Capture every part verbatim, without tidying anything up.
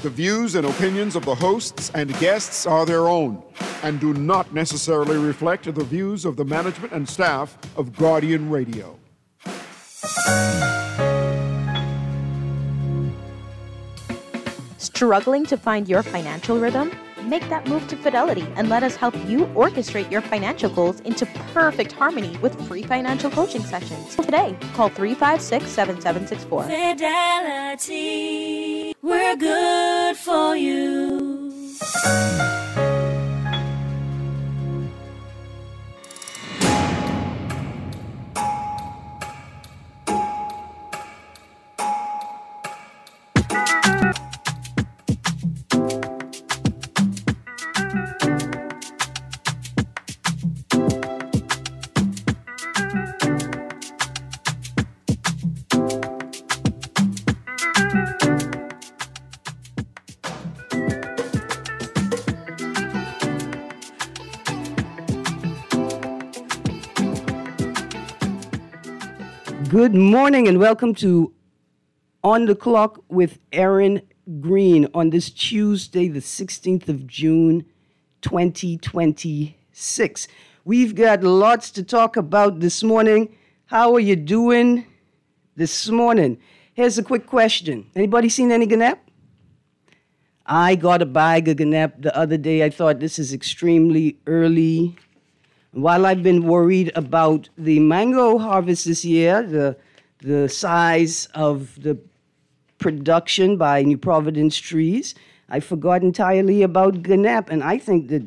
The views and opinions of the hosts and guests are their own and do not necessarily reflect the views of the management and staff of Guardian Radio. Struggling to find your financial rhythm? Make that move to Fidelity and let us help you orchestrate your financial goals into perfect harmony with free financial coaching sessions. Today, call three five six, seven seven six four. Fidelity, we're good for you. Good morning and welcome to On the Clock with Aaron Green on this Tuesday, the sixteenth of June, twenty twenty-six. We've got lots to talk about this morning. How are you doing this morning? Here's a quick question. Anybody seen any Ganap? I got a bag of Ganap the other day. I thought this is extremely early. While I've been worried about the mango harvest this year, the the size of the production by New Providence Trees, I forgot entirely about Ganap. And I think that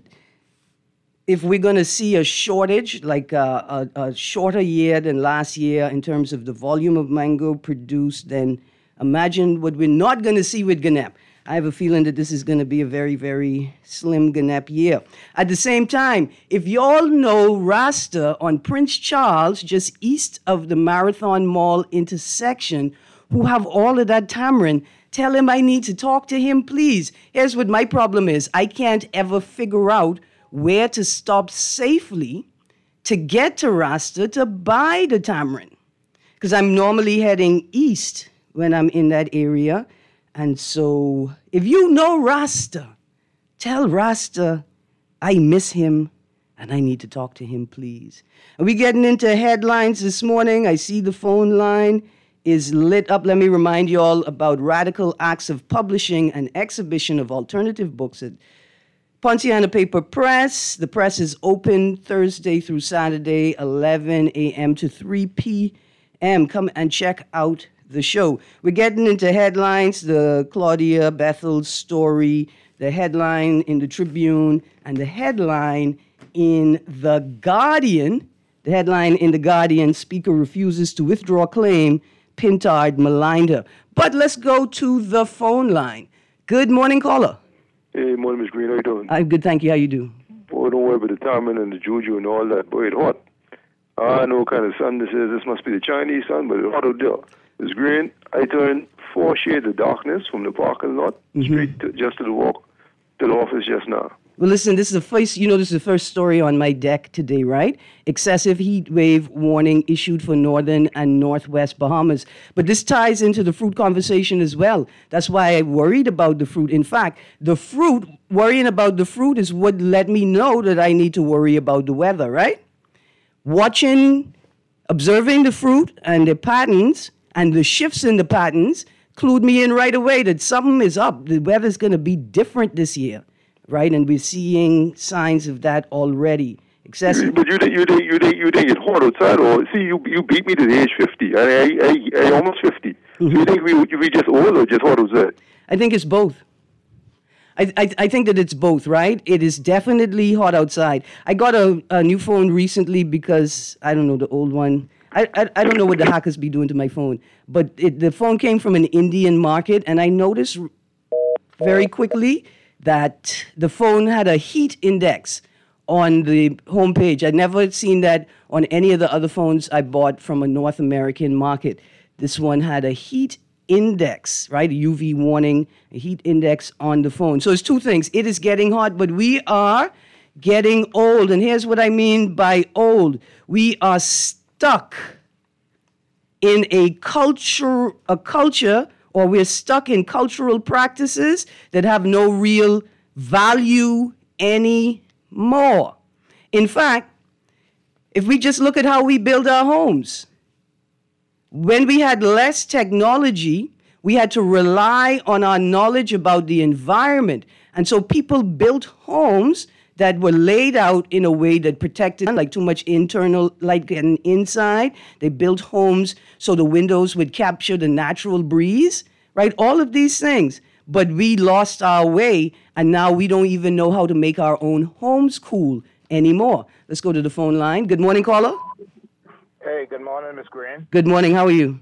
if we're going to see a shortage, like a, a, a shorter year than last year in terms of the volume of mango produced, then imagine what we're not going to see with Ganap. I have a feeling that this is going to be a very, very slim Ganap year. At the same time, if you all know Rasta on Prince Charles, just east of the Marathon Mall intersection, who have all of that tamarind, tell him I need to talk to him, please. Here's what my problem is. I can't ever figure out where to stop safely to get to Rasta to buy the tamarind. Because I'm normally heading east when I'm in that area. And so, if you know Rasta, tell Rasta I miss him and I need to talk to him, please. Are we getting into headlines this morning? I see the phone line is lit up. Let me remind you all about Radical Acts of Publishing, an exhibition of alternative books at Ponciana Paper Press. The press is open Thursday through Saturday, eleven a.m. to three p.m. Come and check out the show. We're getting into headlines, the Claudia Bethel story, the headline in the Tribune, and the headline in The Guardian. The headline in The Guardian, Speaker refuses to withdraw claim, Pintard maligned her. But let's go to the phone line. Good morning, caller. Hey, morning, Miss Green. How you doing? I'm good, thank you. How you do? Boy, don't worry about the timing and the juju and all that. Boy, it's hot. I know what kind of sun this is. This must be the Chinese sun, but it's hot out there. It's green. I turned four shades of darkness from the parking lot mm-hmm. straight to, just to the walk to the office just now. Well, listen, this is the first, you know, this is the first story on my deck today, right? Excessive heat wave warning issued for northern and northwest Bahamas. But this ties into the fruit conversation as well. That's why I worried about the fruit. In fact, the fruit, worrying about the fruit is what let me know that I need to worry about the weather, right? Watching, observing the fruit and the patterns and the shifts in the patterns clued me in right away that something is up. The weather's going to be different this year, right? And we're seeing signs of that already. Excessive. But you think you think you think you think it's hot outside, or see you you beat me to the age fifty. I I I, I almost fifty. Mm-hmm. So you think we we just old or just hot outside? I think it's both. I, I I think that it's both, right? It is definitely hot outside. I got a, a new phone recently because I don't know the old one. I, I I don't know what the hackers be doing to my phone, but it, the phone came from an Indian market, and I noticed very quickly that the phone had a heat index on the homepage. I'd never seen that on any of the other phones I bought from a North American market. This one had a heat index, right? A U V warning, a heat index on the phone. So it's two things. It is getting hot, but we are getting old. And here's what I mean by old. We are stuck in a culture, a culture or we're stuck in cultural practices that have no real value anymore. In fact, if we just look at how we build our homes, when we had less technology, we had to rely on our knowledge about the environment. And so people built homes that were laid out in a way that protected, like too much internal light getting inside. They built homes so the windows would capture the natural breeze, right? All of these things. But we lost our way, and now we don't even know how to make our own homes cool anymore. Let's go to the phone line. Good morning, caller. Hey, good morning, Miss Green. Good morning. How are you?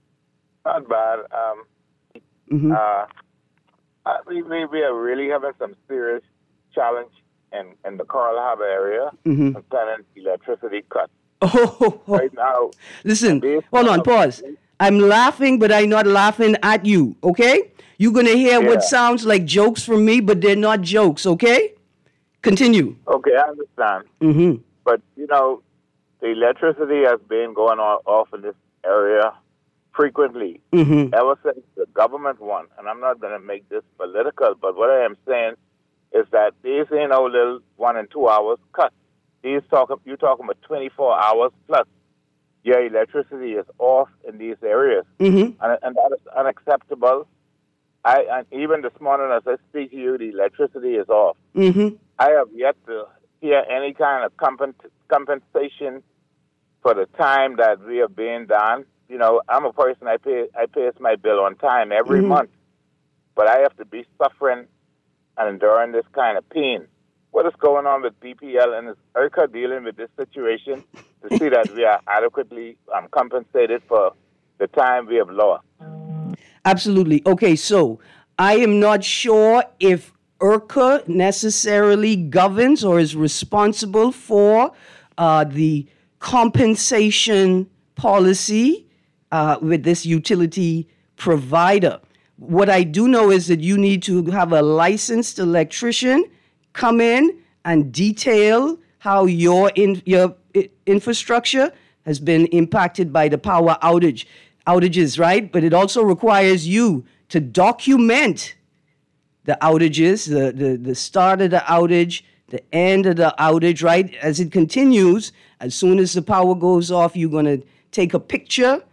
Not bad. Um, Mm-hmm. uh, I, we, we we are really having some serious challenge in, in the Coral Harbor area Mm-hmm. concerning electricity cuts. Oh, Right now, listen, based hold on, on- pause. I'm laughing, but I'm not laughing at you, okay? You're going to hear Yeah. what sounds like jokes from me, but they're not jokes, okay? Continue. Okay, I understand. Mm-hmm. But, you know, the electricity has been going on, off in this area frequently Mm-hmm. ever since the government won. And I'm not going to make this political, but what I am saying is that these ain't no little one and two hours cut. These talk, you're talking about twenty-four hours plus. Your electricity is off in these areas. Mm-hmm. And, and that is unacceptable. I and even this morning as I speak to you, the electricity is off. Mm-hmm. I have yet to hear any kind of compen- compensation for the time that we have been done. You know, I'm a person, I pay I pay my bill on time every Mhm. month, but I have to be suffering and enduring this kind of pain. What is going on with B P L and is E R C A dealing with this situation to see that we are adequately um, compensated for the time we have lost? Absolutely. Okay, so I am not sure if E R C A necessarily governs or is responsible for uh, the compensation policy uh, with this utility provider. What I do know is that you need to have a licensed electrician come in and detail how your in, your i- infrastructure has been impacted by the power outage outages, right? But it also requires you to document the outages, the, the, the start of the outage, the end of the outage, right? As it continues, as soon as the power goes off, you're going to take a picture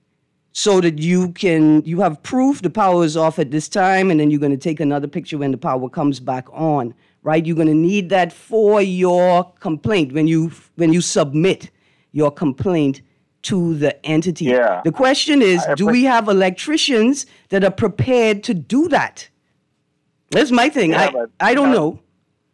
so that you can, you have proof the power is off at this time, and then you're going to take another picture when the power comes back on, right? You're going to need that for your complaint when you, when you submit your complaint to the entity. Yeah. The question is, I do we have electricians that are prepared to do that? That's my thing. Yeah, I, but, I don't you know. know,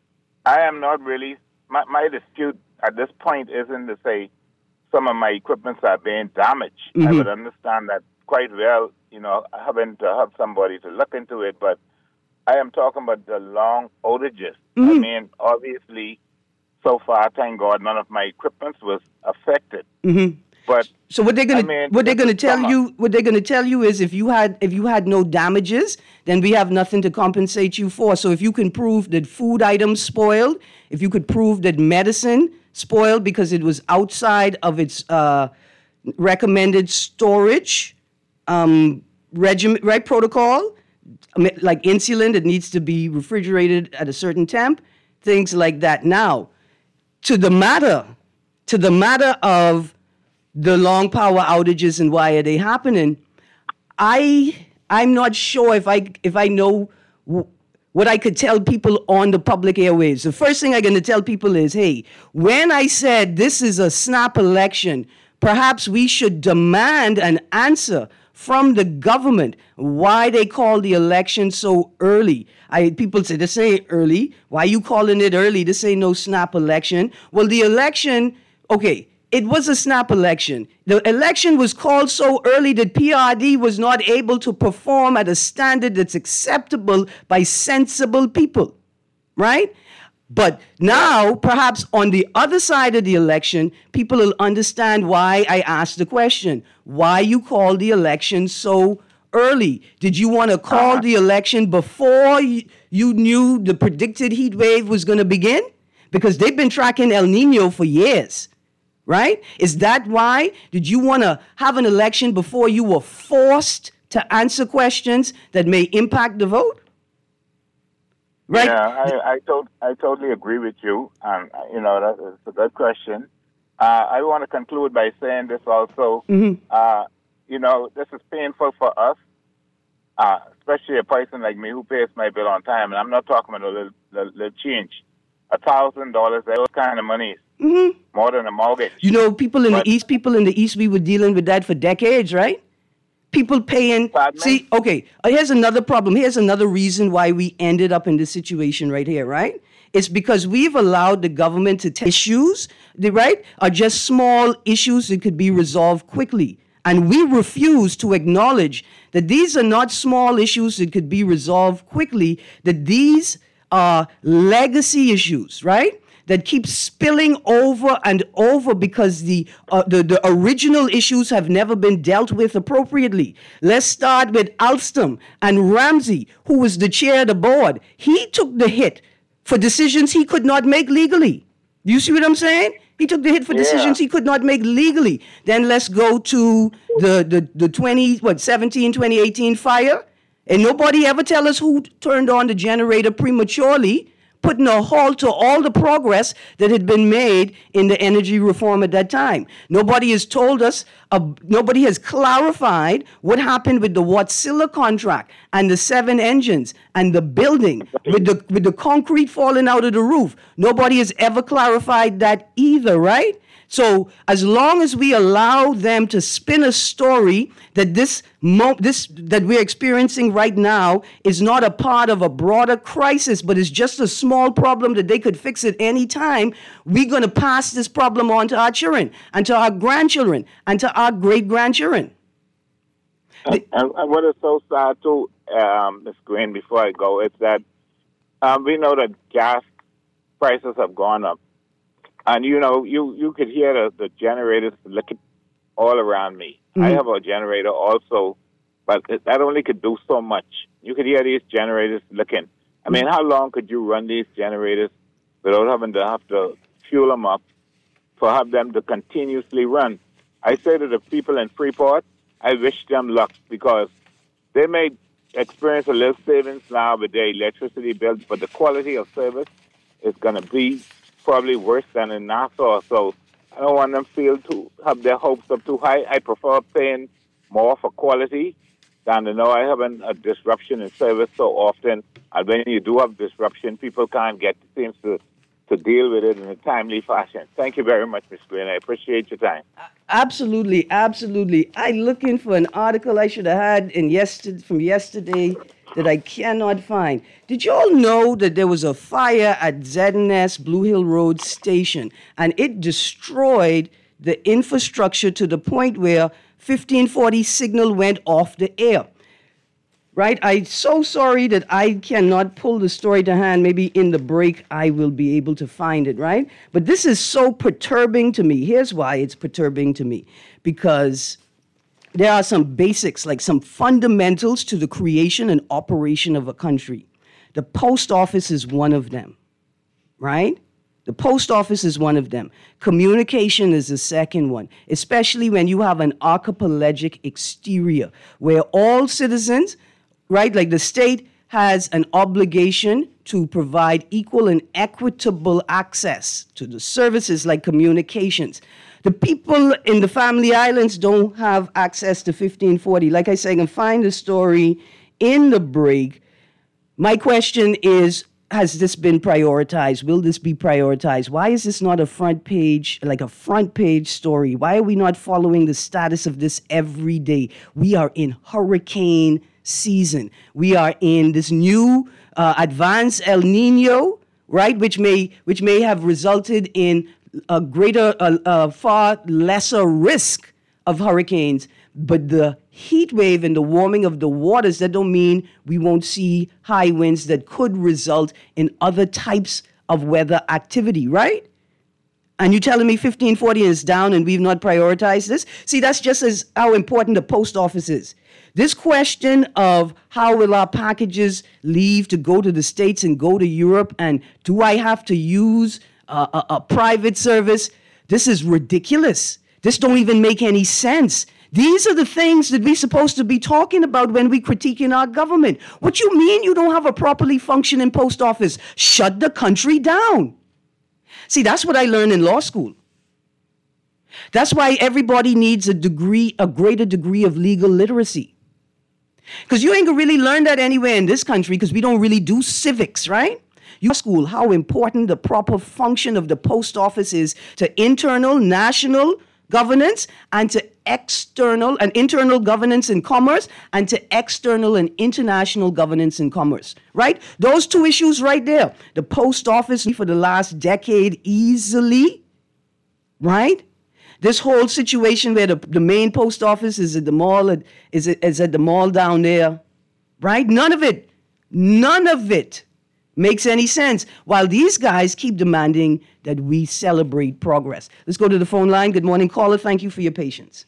I am not really, my, my dispute at this point isn't to say some of my equipments are being damaged. Mm-hmm. I would understand that quite well, you know, having to have somebody to look into it, but I am talking about the long outages. Mm-hmm. I mean, obviously, so far, thank God, none of my equipment was affected. Mm-hmm. But So what they're gonna I mean, what they're this gonna is tell summer. you what they're gonna tell you is if you had if you had no damages, then we have nothing to compensate you for. So if you can prove that food items spoiled, if you could prove that medicine spoiled because it was outside of its uh, recommended storage um, regime, right protocol, I mean, like insulin that needs to be refrigerated at a certain temp, things like that. Now, to the matter, to the matter of the long power outages and why are they happening, I I'm not sure if I if I know w- what I could tell people on the public airwaves. The first thing I'm going to tell people is, hey, when I said this is a snap election, perhaps we should demand an answer from the government why they call the election so early. I people say this ain't early. Why you calling it early? This ain't no snap election. Well, the election, okay. It was a snap election. The election was called so early that P R D was not able to perform at a standard that's acceptable by sensible people, right? But now, perhaps on the other side of the election, people will understand why I asked the question. Why you called the election so early? Did you want to call the election before you, you knew the predicted heat wave was going to begin? Because they've been tracking El Nino for years. Right? Is that why? Did you want to have an election before you were forced to answer questions that may impact the vote? Right? Yeah, I I, to- I totally agree with you. And, uh, you know, that is a good question. Uh, I want to conclude by saying this also. Mm-hmm. Uh, you know, this is painful for us, uh, especially a person like me who pays my bill on time. And I'm not talking about a little, little, little change. A thousand dollars, those kind of money, Mm-hmm. more than a mortgage. You know, people in But- the East, people in the East, we were dealing with that for decades, right? People paying. Pardon me? See, okay, uh, here's another problem. Here's another reason why we ended up in this situation right here, right? It's because we've allowed the government to take issues, the- right, are just small issues that could be resolved quickly. And we refuse to acknowledge that these are not small issues that could be resolved quickly, that these are legacy issues, right? That keep spilling over and over because the, uh, the the original issues have never been dealt with appropriately. Let's start with Alstom and Ramsey, who was the chair of the board. He took the hit for decisions he could not make legally. You see what I'm saying? He took the hit for Yeah. decisions he could not make legally. Then let's go to the the the twenty what seventeen twenty eighteen fire, and nobody ever tell us who turned on the generator prematurely, putting a halt to all the progress that had been made in the energy reform at that time. Nobody has told us, uh, nobody has clarified what happened with the Wärtsilä contract and the seven engines and the building with the with the concrete falling out of the roof. Nobody has ever clarified that either, right? So as long as we allow them to spin a story that this mo- this that we're experiencing right now is not a part of a broader crisis, but is just a small problem that they could fix at any time, we're going to pass this problem on to our children and to our grandchildren and to our great-grandchildren. And, and what is so sad too, um, Miz Green, before I go, is that um, we know that gas prices have gone up. And, you know, you, you could hear the, the generators looking all around me. Mm-hmm. I have a generator also, but it, that only could do so much. You could hear these generators looking. I mean, how long could you run these generators without having to have to fuel them up for have them to continuously run? I say to the people in Freeport, I wish them luck because they may experience a little savings now with their electricity bills, but the quality of service is going to be probably worse than in Nassau. So I don't want them feel to have their hopes up too high. I prefer paying more for quality than to know I having a disruption in service so often. And when you do have disruption, people can't get seems to to deal with it in a timely fashion. Thank you very much, Miz Green. I appreciate your time. Absolutely, absolutely. I'm looking for an article I should have had in yesterday, from yesterday that I cannot find. Did you all know that there was a fire at Z N S Blue Hill Road Station, and it destroyed the infrastructure to the point where fifteen forty signal went off the air? Right? I'm so sorry that I cannot pull the story to hand. Maybe in the break I will be able to find it, right? But this is so perturbing to me. Here's why it's perturbing to me. Because there are some basics, like some fundamentals to the creation and operation of a country. The post office is one of them, right? The post office is one of them. Communication is the second one, especially when you have an archipelagic exterior where all citizens, right, like the state has an obligation to provide equal and equitable access to the services like communications. The people in the Family Islands don't have access to fifteen forty. Like I said, I can find the story in the break. My question is, has this been prioritized? Will this be prioritized? Why is this not a front page, like a front page story? Why are we not following the status of this every day? We are in hurricane season. We are in this new uh, advanced El Nino, right, which may which may have resulted in a greater, a, a far lesser risk of hurricanes. But the heat wave and the warming of the waters, that don't mean we won't see high winds that could result in other types of weather activity, right? And you're telling me fifteen forty is down and we've not prioritized this? See, that's just as how important the post office is. This question of how will our packages leave to go to the States and go to Europe, and do I have to use a, a, a private service? This is ridiculous. This don't even make any sense. These are the things that we're supposed to be talking about when we critiquing our government. What you mean you don't have a properly functioning post office? Shut the country down. See, that's what I learned in law school. That's why everybody needs a degree, a greater degree of legal literacy. Because you ain't gonna really learn that anywhere in this country because we don't really do civics, right? You school how important the proper function of the post office is to internal, national governance and to external and internal governance in commerce and to external and international governance in commerce, right? Those two issues right there. The post office for the last decade easily, right? This whole situation where the, the main post office is at the mall, is, is at the mall down there, right? None of it, none of it makes any sense, while these guys keep demanding that we celebrate progress. Let's go to the phone line. Good morning, caller. Thank you for your patience.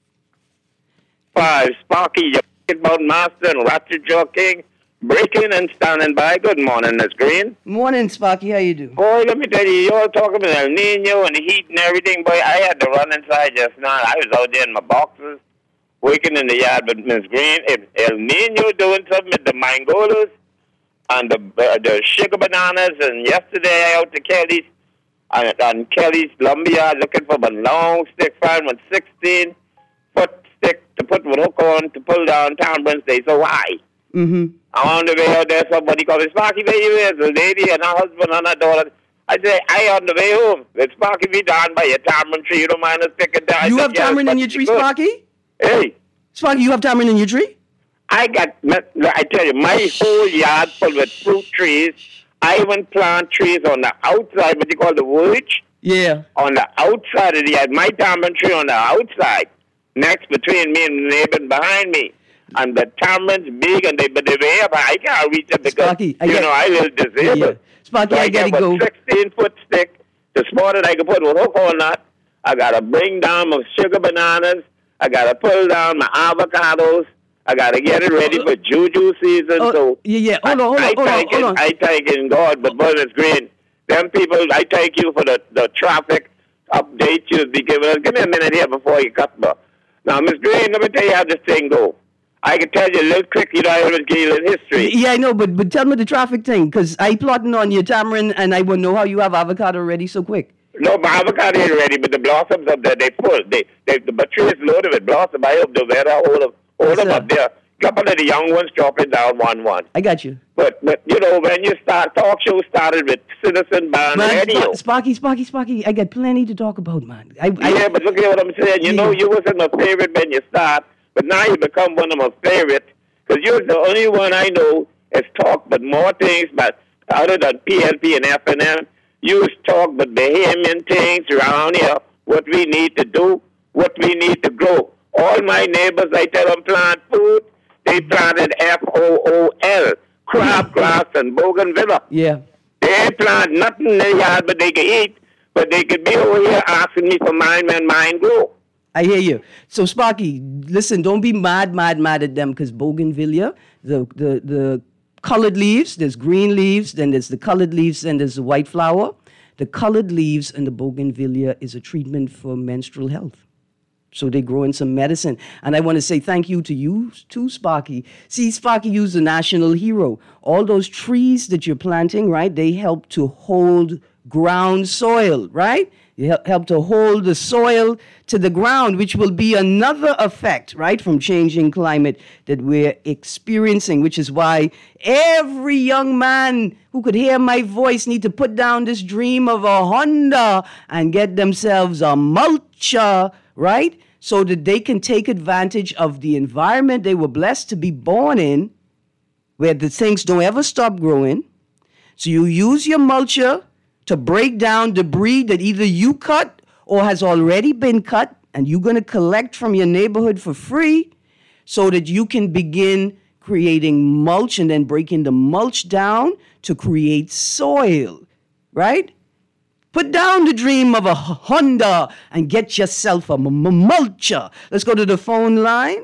Five, Sparky, your about master and Ratchet Jaw King, breaking and standing by. Good morning, Miss Green. Morning, Sparky. How you do? Boy, let me tell you, you all talking about El Nino and the heat and everything. Boy, I had to run inside just now. I was out there in my boxes, working in the yard with Miss Green. If El Nino doing something with the mangolas, and the uh, the sugar bananas, and yesterday I out to Kelly's, on, on Kelly's lumberyard looking for a long stick, found one sixteen foot stick to put one hook on to pull down town Wednesday so high. Mm-hmm. I'm on the way out there, somebody called me, Sparky, where you is? A lady and her husband and her daughter. I say, I on the way home. It's Sparky, be down by your tamarind tree. You don't mind us picking down. You I have said, tamarind yes, in your tree, good. Sparky? Hey. Sparky, you have tamarind in your tree? I got, I tell you, my whole yard full with fruit trees. I even plant trees on the outside, what you call the woods. Yeah. On the outside of the yard. My tamarind tree on the outside, next between me and the neighbor behind me. And the tamarind's big, and they, but they way up. I can't reach it because, Sparky, I you get, know, I live disabled. Yeah. Sparky, so I, I gotta got go. a sixteen-foot stick, the small that I can put a hook on that. I got to bring down my sugar bananas. I got to pull down my avocados. I got to get it ready for juju season. Oh, so yeah, yeah. Hold on, hold on, I, hold on, thank hold in, on. I thank in God, but Bonus Green, them people, I thank you for the, the traffic update you'll be giving us. Give me a minute here before you cut me. Now, Miss Green, let me tell you how this thing goes. I can tell you a little quick, you know, I always give you a little history. Yeah, I know, but but tell me the traffic thing, because I plotting on your tamarind, and I want to know how you have avocado ready so quick. No, my avocado ain't ready, but the blossoms up there, they full. They, they, the tree is loaded with blossom. I hope the weather hold them, hold them up there. Couple of the young ones dropping down one one. I got you. But but you know when you start talk show started with Citizen Band man, Radio. Sp- Sparky, Sparky, Sparky. I got plenty to talk about, man. I, I, yeah, but look at what I'm saying. You yeah. know you wasn't my favorite when you start, but now you become one of my favorites because you're the only one I know has talked but more things, but other than P L P and F N M, you talk but Bahamian things around here. What we need to do, what we need to grow. All my neighbors, I tell them plant food. They planted F O O L, crabgrass and bougainvillea. Yeah. They ain't plant nothing in their yard, but they can eat. But they could be over here asking me for mine when mine grow. I hear you. So, Sparky, listen, don't be mad, mad, mad at them, because bougainvillea, the, the, the colored leaves, there's green leaves, then there's the colored leaves, then there's the white flower. The colored leaves and the bougainvillea is a treatment for menstrual health. So they grow in some medicine. And I want to say thank you to you too, Sparky. See, Sparky, you's a national hero. All those trees that you're planting, right, they help to hold ground soil, right? They help to hold the soil to the ground, which will be another effect, right, from changing climate that we're experiencing, which is why every young man who could hear my voice need to put down this dream of a Honda and get themselves a mulcher, right? So that they can take advantage of the environment they were blessed to be born in, where the things don't ever stop growing. So you use your mulcher to break down debris that either you cut or has already been cut, and you're going to collect from your neighborhood for free so that you can begin creating mulch and then breaking the mulch down to create soil, right? Put down the dream of a Honda and get yourself a m- m- mulcher. Let's go to the phone line.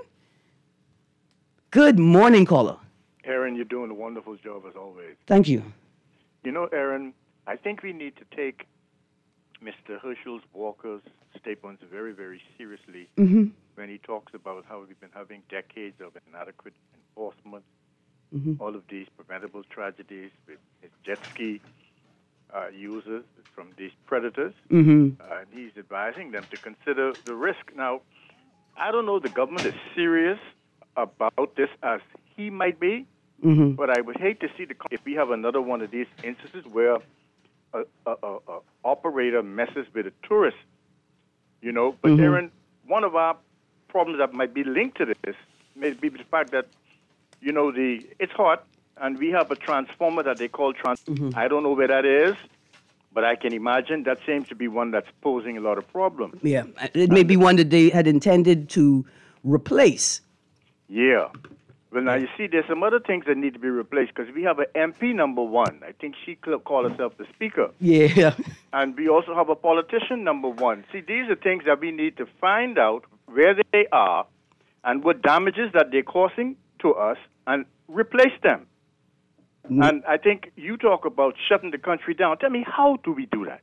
Good morning, caller. Aaron, you're doing a wonderful job as always. Thank you. You know, Aaron, I think we need to take Mister Herschel Walker's statements very, very seriously Mm-hmm. when he talks about how we've been having decades of inadequate enforcement, Mm-hmm. all of these preventable tragedies with jet ski uh, users from these predators. Mm-hmm. Uh, and he's advising them to consider the risk. Now, I don't know if the government is serious about this as he might be, Mm-hmm. but I would hate to see the if we have another one of these instances where a, a, a, a operator messes with a tourist, you know. But Mhm. Aaron, one of our problems that might be linked to this may be the fact that, you know, the it's hot, and we have a transformer that they call trans. I don't know where that is, but I can imagine that seems to be one that's posing a lot of problems. Yeah, it may be one that they had intended to replace. Yeah. Well, now you see, there's some other things that need to be replaced because we have an M P number one. I think she cl- called herself the speaker. Yeah. And we also have a politician number one. See, these are things that we need to find out where they are and what damages that they're causing to us and replace them. Mm. And I think you talk about shutting the country down. Tell me, how do we do that?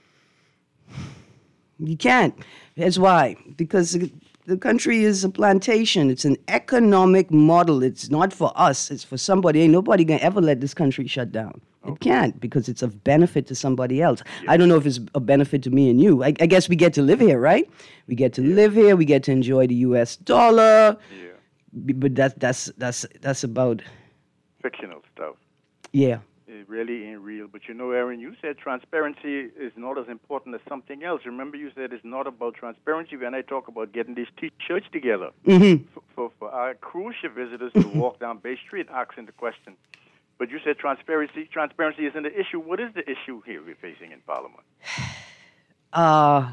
You can't. Here's why. Because the- the country is a plantation. It's an economic model. It's not for us. It's for somebody. Ain't nobody going to ever let this country shut down. It can't because it's of benefit to somebody else. I don't know if it's a benefit to me and you. I, I guess we get to live here, right? We get to live here. We get to enjoy the U S dollar. Yeah. B- But that's that's that's that's about Fictional stuff. yeah. It really ain't real. But you know, Aaron, you said transparency is not as important as something else. Remember, you said it's not about transparency when I talk about getting these T-shirts together Mm-hmm. for, for, for our cruise ship visitors to walk down Bay Street asking the question. But you said transparency. Transparency isn't the issue. What is the issue here we're facing in Parliament? Uh,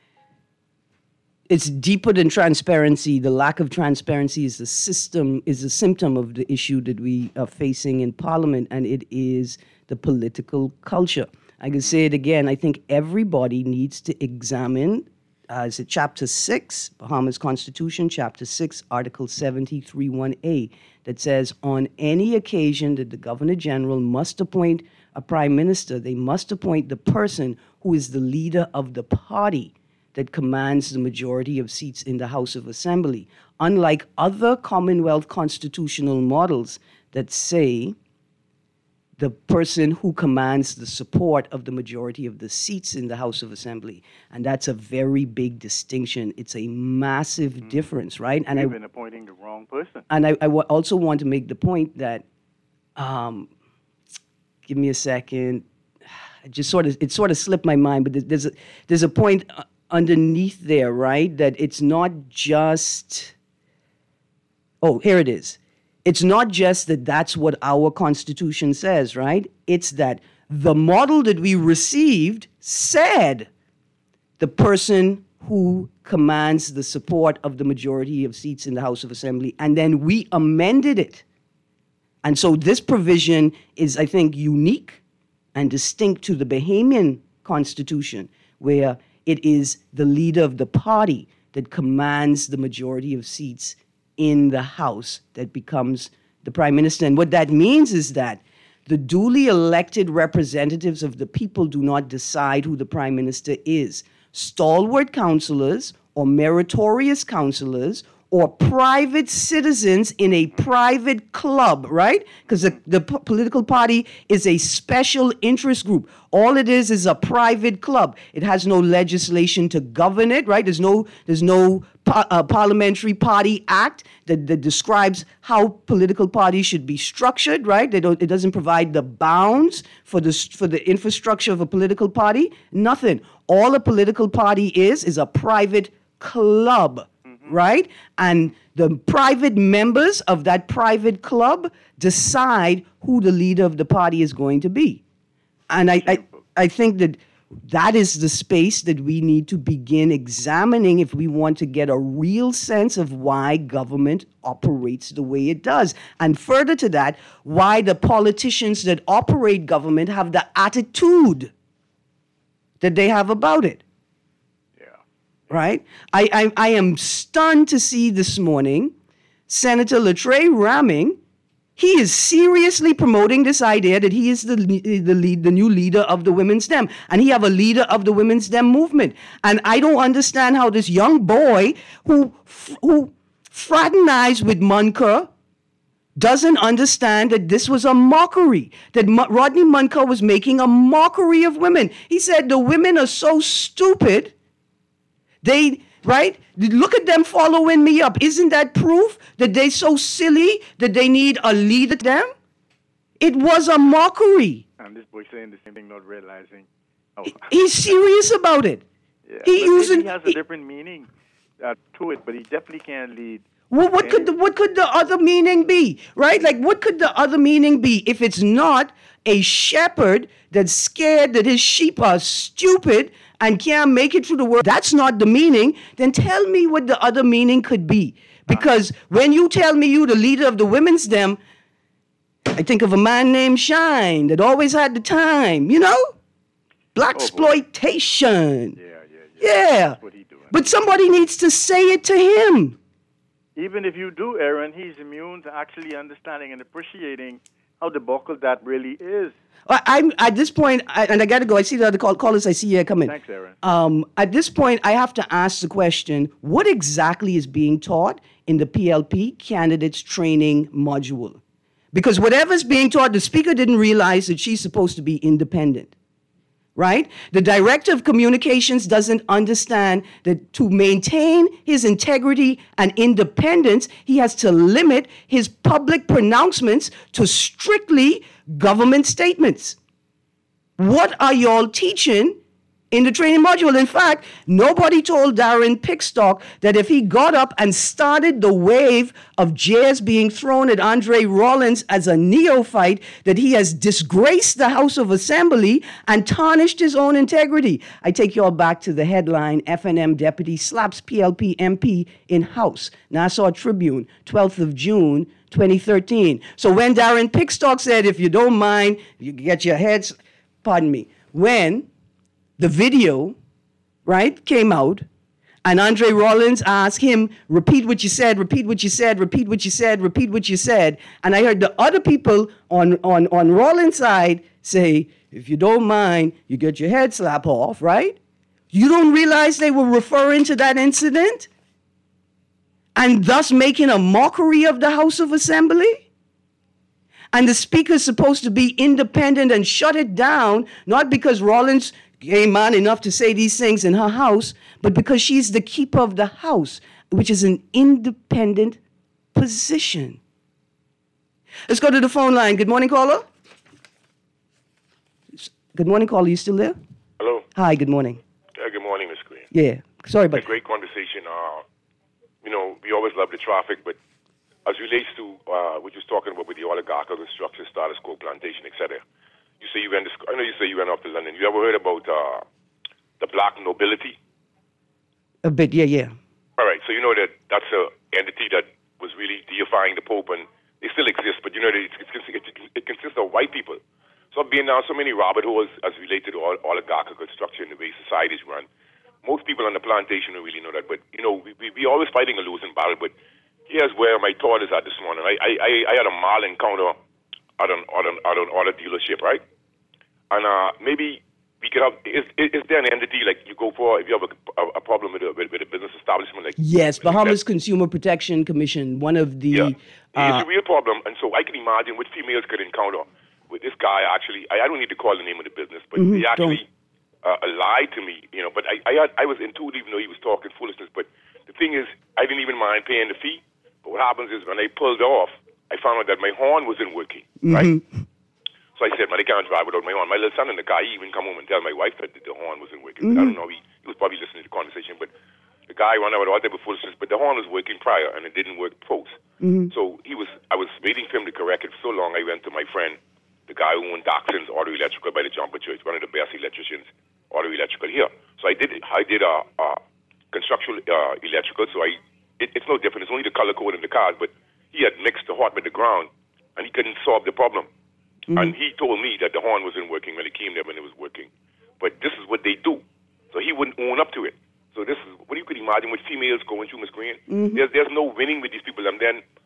it's deeper than transparency. The lack of transparency is a system, is a symptom of the issue that we are facing in Parliament, and it is the political culture. I can say it again. I think everybody needs to examine, uh, is it chapter six, Bahamas Constitution, chapter six, Article seventy-three one A, that says on any occasion that the Governor General must appoint a prime minister, they must appoint the person who is the leader of the party that commands the majority of seats in the House of Assembly. Unlike other Commonwealth constitutional models that say the person who commands the support of the majority of the seats in the House of Assembly. And that's a very big distinction. It's a massive mm. difference, right? And You've I, been appointing the wrong person. And I, I w- also want to make the point that, um, give me a second, I just sort of, it sort of slipped my mind, but there's a, there's a point underneath there, right? That it's not just, oh, here it is. It's not just that that's what our Constitution says, right? It's that the model that we received said the person who commands the support of the majority of seats in the House of Assembly, and then we amended it. And so this provision is, I think, unique and distinct to the Bahamian Constitution, where it is the leader of the party that commands the majority of seats in the House that becomes the prime minister. And what that means is that the duly elected representatives of the people do not decide who the prime minister is. Stalwart councillors or meritorious councillors or private citizens in a private club, right? Because the, the p- political party is a special interest group. All it is is a private club. It has no legislation to govern it, right? There's no there's no pa- uh, parliamentary party act that, that describes how political parties should be structured, right? They don't, it doesn't provide the bounds for the for the infrastructure of a political party. Nothing. All a political party is is a private club. Right? And the private members of that private club decide who the leader of the party is going to be. And I, I, I think that that is the space that we need to begin examining if we want to get a real sense of why government operates the way it does. And further to that, why the politicians that operate government have the attitude that they have about it. Right? I, I I am stunned to see this morning Senator Latreille Raming He is seriously promoting this idea that he is the the lead, the new leader of the Women's Dem, and he have a leader of the Women's Dem movement. And I don't understand how this young boy who who fraternized with Munker doesn't understand that this was a mockery, that M- Rodney Munker was making a mockery of women. He said the women are so stupid, they, right? Look at them following me up. Isn't that proof that they're so silly that they need a leader to them? It was a mockery. And this boy saying the same thing, not realizing. Oh. He's serious about it. Yeah, he using, he has a he, different meaning uh, to it, but he definitely can't lead. Well, what could the, what could the other meaning be, right? Like, what could the other meaning be if it's not a shepherd that's scared that his sheep are stupid and can't make it through the world? That's not the meaning. Then tell me what the other meaning could be. Because when you tell me you the leader of the Women's Dem, I think of a man named Shine that always had the time, you know? Blaxploitation. Oh, yeah, yeah, yeah. Yeah. That's what he doing. But somebody needs to say it to him. Even if you do, Aaron, he's immune to actually understanding and appreciating how debacle that really is. I, I'm at this point, I, and I got to go. I see the other call, callers. I see you come in. Thanks, Aaron. Um, at this point, I have to ask the question: what exactly is being taught in the P L P candidates training module? Because whatever's being taught, the speaker didn't realize that she's supposed to be independent. Right? The director of communications doesn't understand that to maintain his integrity and independence, he has to limit his public pronouncements to strictly government statements. What are y'all teaching in the training module? In fact, nobody told Darren Pickstock that if he got up and started the wave of jazz being thrown at Andre Rollins as a neophyte, that he has disgraced the House of Assembly and tarnished his own integrity. I take y'all back to the headline: F N M deputy slaps P L P M P in House. Nassau Tribune, twelfth of June, twenty thirteen. So when Darren Pickstock said, if you don't mind, you get your heads, pardon me, when the video, right, came out, and Andre Rollins asked him, repeat what you said, repeat what you said, repeat what you said, repeat what you said. And I heard the other people on, on, on Rollins' side say, if you don't mind, you get your head slapped off, right? You don't realize they were referring to that incident? And thus making a mockery of the House of Assembly? And the speaker's supposed to be independent and shut it down, not because Rollins gay man enough to say these things in her house, but because she's the keeper of the house, which is an independent position. Let's go to the phone line. Good morning, caller. Good morning, caller. You still there? Hello. Hi, good morning. Uh, good morning, Miss Green. Yeah, sorry about that. A great conversation. Uh, you know, we always love the traffic, but as relates to uh, what you're talking about with the oligarchical structure, status quo, plantation, et cetera, you say you went to, I know you say you went off to London. You ever heard about uh, the black nobility? A bit, yeah, yeah. All right, so you know that that's an entity that was really deifying the Pope, and they still exist, but you know that it, it, it, it consists of white people. So being now so many rabbit holes as related to all, oligarchical structure and the way societies run, most people on the plantation don't really know that. But, you know, we, we, we always fighting a losing battle, but here's where my thought is at this morning. I, I, I had a mal encounter at an, at an, at an auto dealership, right? And uh, maybe we could have, is, is there an entity like you go for if you have a, a, a problem with a, with, with a business establishment? Like Yes, Bahamas Consumer Protection Commission, one of the... Yeah. Uh, it's a real problem, and so I can imagine what females could encounter with this guy actually. I, I don't need to call the name of the business, but mm-hmm, he actually uh, lied to me, you know, but I, I, had, I was intuitive even though he was talking foolishness, but the thing is, I didn't even mind paying the fee, but what happens is when I pulled off, I found out that my horn wasn't working, right? Mm-hmm. So I said, man, I can't drive without my horn. My little son in the car, he even come home and tell my wife that the horn wasn't working. Mm-hmm. I don't know, he, he was probably listening to the conversation, but the guy ran out with all type of foolishness, but the horn was working prior, and it didn't work post. Mm-hmm. So he was, I was waiting for him to correct it so long, I went to my friend, the guy who owned Dachshund's Auto Electrical by the Jumper Church, one of the best electricians, Auto Electrical here. So I did, I did a, a construction uh, electrical, so I, it, it's no different. It's only the color code in the cars, but he had mixed the heart with the ground, and he couldn't solve the problem. Mm-hmm. And he told me that the horn wasn't working when it came there when it was working. But this is what they do. So he wouldn't own up to it. So this is what you could imagine with females going through, Miss Green. Mm-hmm. There's, there's no winning with these people. And then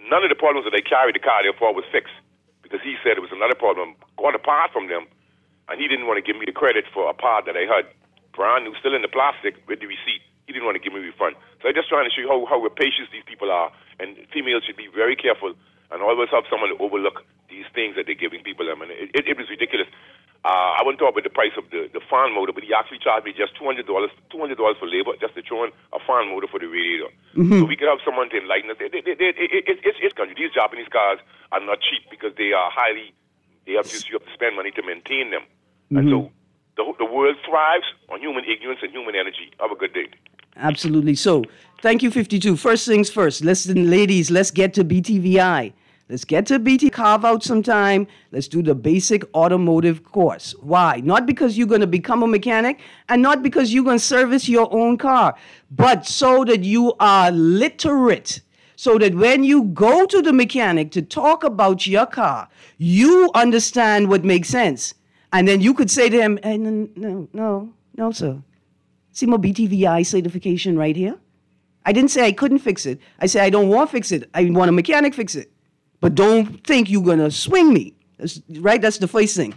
none of the problems that they carried the car there for was fixed, because he said it was another problem going apart from them, and he didn't want to give me the credit for a part that I had brand new, still in the plastic with the receipt. He didn't want to give me a refund. So I'm just trying to show you how, how rapacious these people are, and females should be very careful and always have someone to overlook these things that they're giving people them. And it, it, it was ridiculous. Uh, I wouldn't talk about the price of the, the fan motor, but he actually charged me just two hundred dollars two hundred dollars for labor, just to throw in a fan motor for the radiator. Mm-hmm. So we could have someone to enlighten us. They, they, they, they, it, it, it's, it's country. These Japanese cars are not cheap because they are highly, they have to, you have to spend money to maintain them. Mm-hmm. And so the, the world thrives on human ignorance and human energy. Have a good day. Absolutely. So, thank you, fifty-two. First things first. Listen, ladies, let's get to B T V I. Let's get to B T. Carve out some time. Let's do the basic automotive course. Why? Not because you're going to become a mechanic and not because you're going to service your own car, but so that you are literate. So that when you go to the mechanic to talk about your car, you understand what makes sense. And then you could say to him, hey, no, no, no, no, sir. See my B T V I certification right here? I didn't say I couldn't fix it. I said I don't want to fix it. I want a mechanic fix it. But don't think you're going to swing me. That's, right? That's the first thing.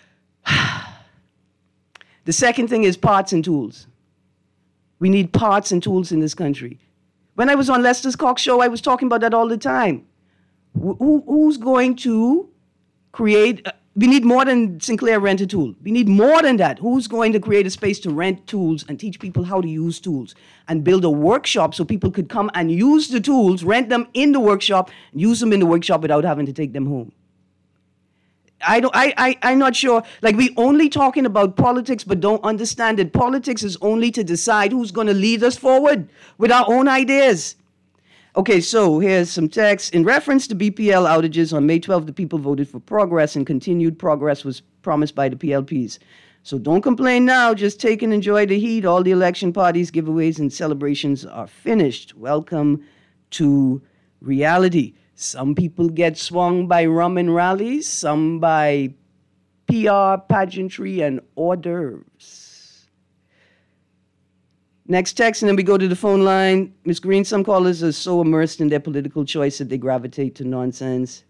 The second thing is parts and tools. We need parts and tools in this country. When I was on Lester's Cox show, I was talking about that all the time. Who, who's going to create... Uh, we need more than Sinclair Rent a Tool. We need more than that. Who's going to create a space to rent tools and teach people how to use tools and build a workshop so people could come and use the tools, rent them in the workshop, use them in the workshop without having to take them home? I don't, I, I, I'm not sure. Like, we only talking about politics, but don't understand that politics is only to decide who's going to lead us forward with our own ideas. Okay, so here's some text. In reference to B P L outages, on May twelfth, the people voted for progress, and continued progress was promised by the P L Ps. So don't complain now. Just take and enjoy the heat. All the election parties, giveaways, and celebrations are finished. Welcome to reality. Some people get swung by rum and rallies, some by P R, pageantry, and hors d'oeuvres. Next text, and then we go to the phone line. Miz Green, some callers are so immersed in their political choice that they gravitate to nonsense.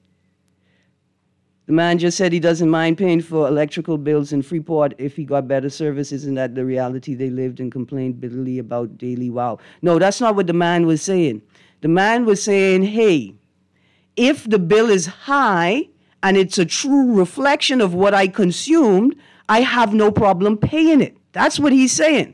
The man just said he doesn't mind paying for electrical bills in Freeport if he got better service. Isn't that the reality they lived and complained bitterly about daily? Wow. No, that's not what the man was saying. The man was saying, hey, if the bill is high and it's a true reflection of what I consumed, I have no problem paying it. That's what he's saying.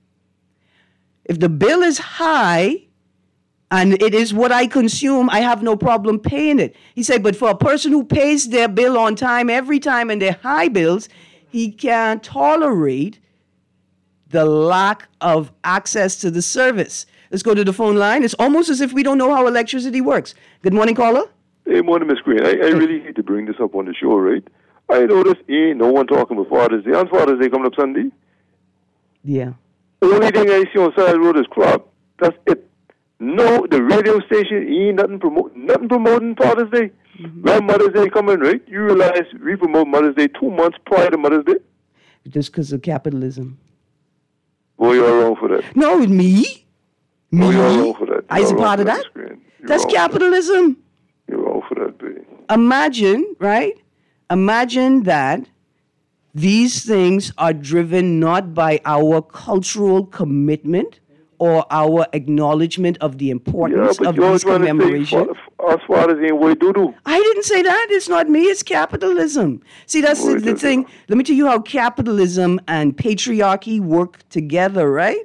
If the bill is high and it is what I consume, I have no problem paying it. He said, but for a person who pays their bill on time every time and they're high bills, he can't tolerate the lack of access to the service. Let's go to the phone line. It's almost as if we don't know how electricity works. Good morning, caller. Hey, morning, Miss Green. I, I really hate to bring this up on the show, right? I noticed ain't no one talking about Father's Day. On Father's Day coming up Sunday. Yeah. The only thing I see on side of the road is crop. That's it. No, the radio station ain't nothing promote, nothing promoting Father's Day. Mm-hmm. When Mother's Day coming, right? You realize we promote Mother's Day two months prior to Mother's Day? Just because of capitalism. Boy, you're wrong for that. No, me? Me? Boy, you're wrong for that. I was a part of that. That's capitalism. You're wrong for that, baby. Imagine, right? Imagine that these things are driven not by our cultural commitment or our acknowledgement of the importance yeah, of these commemorations. As far as ain't way do do. I didn't say that. It's not me. It's capitalism. See, that's the, the thing. Let me tell you how capitalism and patriarchy work together, right?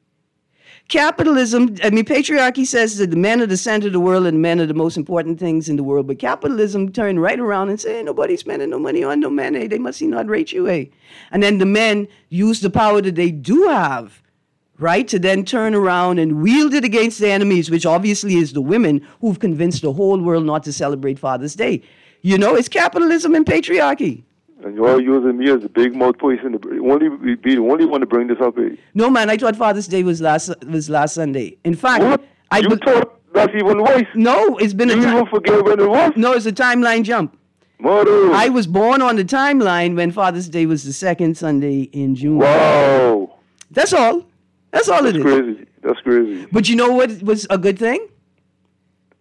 Capitalism, I mean, patriarchy says that the men are the center of the world and men are the most important things in the world. But capitalism turned right around and said, nobody's spending no money on no men. Eh? They must not rate you. Eh? And then the men use the power that they do have, right, to then turn around and wield it against the enemies, which obviously is the women who've convinced the whole world not to celebrate Father's Day. You know, it's capitalism and patriarchy. And you're all using me as a big mouth person to only be the only one to bring this up. Eh? No, man, I thought Father's Day was last was last Sunday. In fact, what? I you be- thought that's even worse. No, it's been you a time. You even forget when it was. No, it's a timeline jump. Mother. I was born on the timeline when Father's Day was the second Sunday in June. Wow. That's all. That's all that's it is. Crazy. That's crazy. But you know what was a good thing?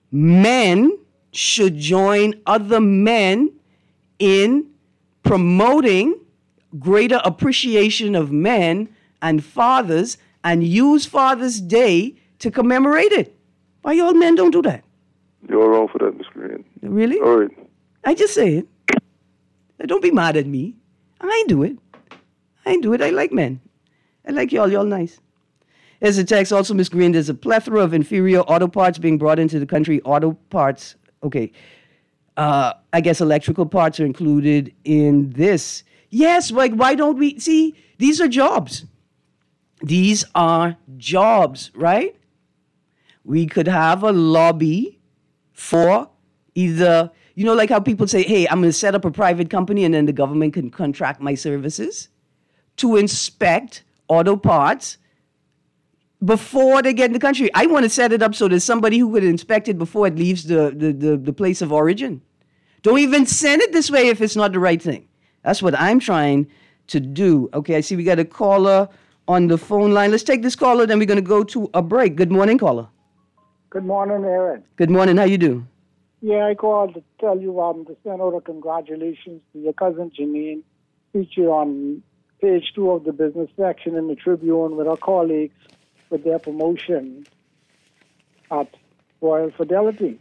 men should join other men in promoting greater appreciation of men and fathers and use Father's Day to commemorate it. Why y'all men don't do that? You're wrong for that, Miss Green. Really? All right. I just say it. Don't be mad at me. I ain't do it. I ain't do it. I like men. I like y'all. Y'all nice. Here's a text also, Miss Green. There's a plethora of inferior auto parts being brought into the country. Auto parts, okay. Uh, I guess electrical parts are included in this. Yes, like why don't we, see, these are jobs. These are jobs, right? We could have a lobby for either, you know, like how people say, hey, I'm going to set up a private company and then the government can contract my services to inspect auto parts before they get in the country. I want to set it up so there's somebody who could inspect it before it leaves the, the, the, the place of origin. Don't even send it this way if it's not the right thing. That's what I'm trying to do. Okay, I see we got a caller on the phone line. Let's take this caller, then we're going to go to a break. Good morning, caller. Good morning, Aaron. Good morning. How you do? Yeah, I called to tell you um, to send out a congratulations to your cousin Janine, featured on page two of the business section in the Tribune with her colleagues with their promotion at Royal Fidelity.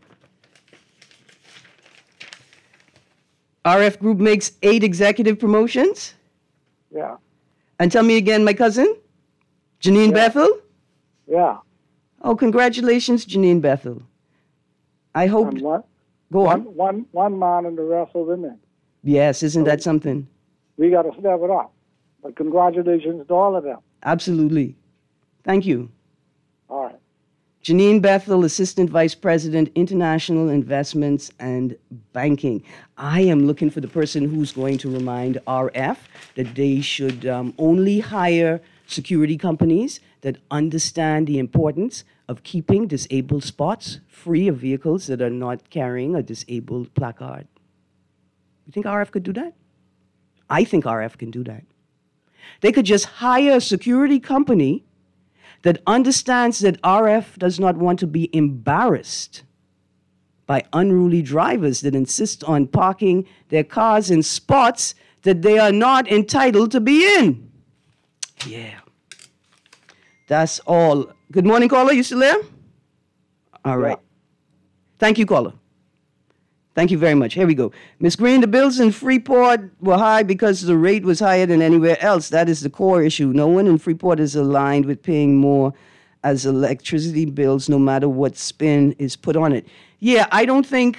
R F Group makes eight executive promotions? Yeah. And tell me again, my cousin? Janine Yeah. Bethel? Yeah. Oh, congratulations, Janine Bethel. I hope... And one, Go one, on. one, one man and the rest are women. Yes, isn't that something? We got to step it up. But congratulations to all of them. Absolutely. Thank you. All right. Janine Bethel, Assistant Vice President, International Investments and Banking. I am looking for the person who's going to remind R F that they should um, only hire security companies that understand the importance of keeping disabled spots free of vehicles that are not carrying a disabled placard. You think R F could do that? I think R F can do that. They could just hire a security company that understands that R F does not want to be embarrassed by unruly drivers that insist on parking their cars in spots that they are not entitled to be in. Yeah. That's all. Good morning, caller. You still there? All right. Thank you, caller. Thank you very much. Here we go. Miz Green, the bills in Freeport were high because the rate was higher than anywhere else. That is the core issue. No one in Freeport is aligned with paying more as electricity bills, no matter what spin is put on it. Yeah, I don't think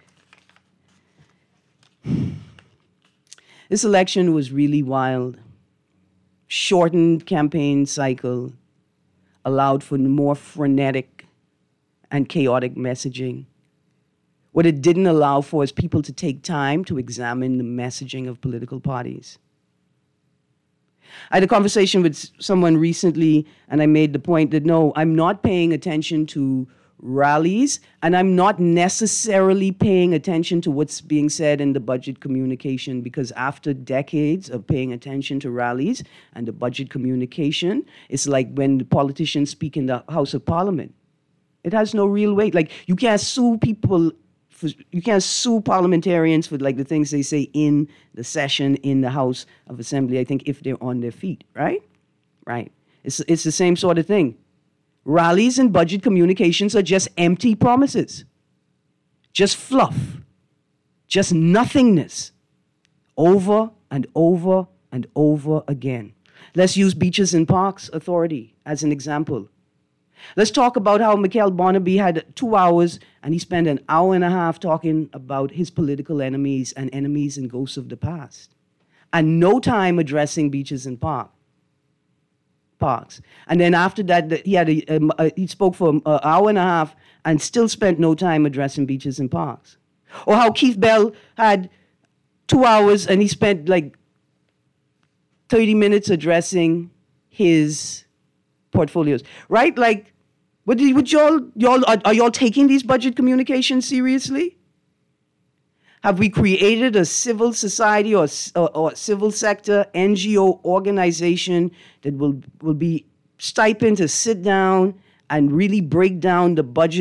this election was really wild. Shortened campaign cycle allowed for more frenetic and chaotic messaging. What it didn't allow for is people to take time to examine the messaging of political parties. I had a conversation with someone recently, and I made the point that, no, I'm not paying attention to rallies, and I'm not necessarily paying attention to what's being said in the budget communication, because after decades of paying attention to rallies and the budget communication, it's like when the politicians speak in the House of Parliament. It has no real weight. Like, you can't sue people, for, you can't sue parliamentarians for like the things they say in the session in the House of Assembly, I think, if they're on their feet, right? Right. It's, it's the same sort of thing. Rallies and budget communications are just empty promises, just fluff, just nothingness, over and over and over again. Let's use Beaches and Parks Authority as an example. Let's talk about how Mikhail Barnaby had two hours and he spent an hour and a half talking about his political enemies and enemies and ghosts of the past, and no time addressing beaches and parks. Parks. And then after that, he had a, um, uh, he spoke for an hour and a half and still spent no time addressing beaches and parks. Or how Keith Bell had two hours and he spent like thirty minutes addressing his portfolios, right? Like, what do you, would y'all, y'all are, are y'all taking these budget communications seriously? Have we created a civil society or, or, or civil sector N G O organization that will, will be stipend to sit down and really break down the budget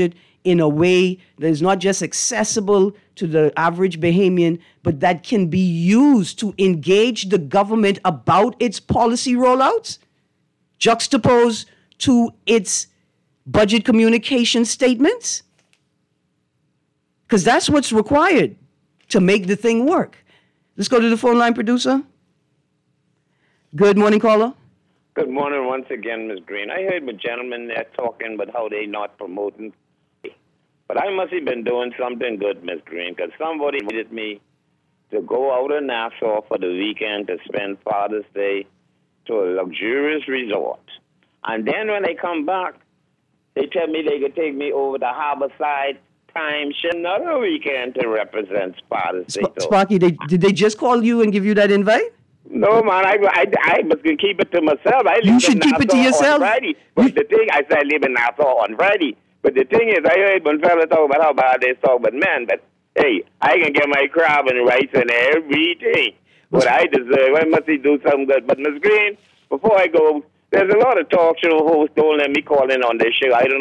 in a way that is not just accessible to the average Bahamian, but that can be used to engage the government about its policy rollouts, juxtaposed to its budget communication statements? Because that's what's required to make the thing work. Let's go to the phone line, producer. Good morning, caller. Good morning once again, Miz Green. I heard the gentleman there talking about how they not promoting. But I must have been doing something good, Miz Green, because somebody invited me to go out of Nassau for the weekend to spend Father's Day to a luxurious resort. And then when they come back, they tell me they could take me over to Harborside Timeshare another weekend to represent Father's Day. Sp- Sparky, they, did they just call you and give you that invite? No, man, I, I, I must keep it to myself. I live you should in keep Nassau it to yourself. On Friday. But you... the thing, I said I live in Nassau on Friday. But the thing is, I heard one fella talk about how bad they talk about men, but hey, I can get my crab and rice and everything. What I deserve, I must do something good. But Miz Green, before I go, there's a lot of talk show hosts don't let me call in on this show. I don't.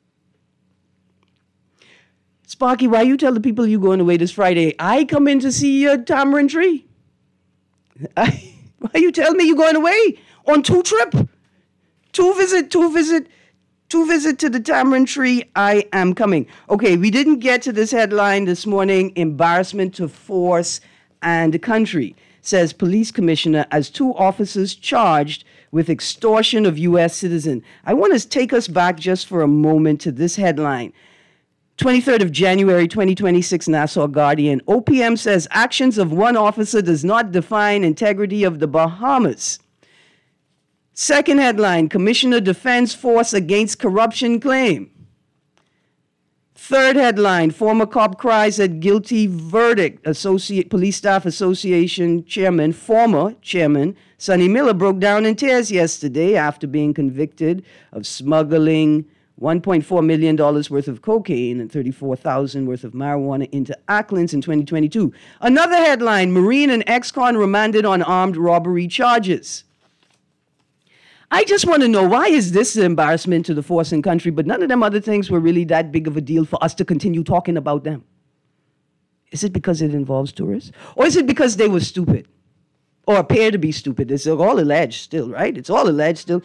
Sparky, why you tell the people you going away this Friday? I come in to see your tamarind tree. I, why you tell me you going away on two trip, two visit, two visit. To visit to the tamarind tree, I am coming. Okay, we didn't get to this headline this morning. Embarrassment to force and country, says police commissioner as two officers charged with extortion of U S citizen. I want to take us back just for a moment to this headline. twenty-third of January, twenty twenty-six, Nassau Guardian. O P M says actions of one officer does not define integrity of the Bahamas. Second headline, Commissioner defends force against corruption claim. Third headline, former cop cries at guilty verdict. Associate Police Staff Association Chairman, former Chairman Sonny Miller broke down in tears yesterday after being convicted of smuggling one point four million dollars worth of cocaine and thirty-four thousand dollars worth of marijuana into Acklands in twenty twenty-two. Another headline, Marine and ex-con remanded on armed robbery charges. I just want to know, why is this an embarrassment to the force and country, but none of them other things were really that big of a deal for us to continue talking about them? Is it because it involves tourists? Or is it because they were stupid? Or appear to be stupid? It's all alleged still, right? It's all alleged still.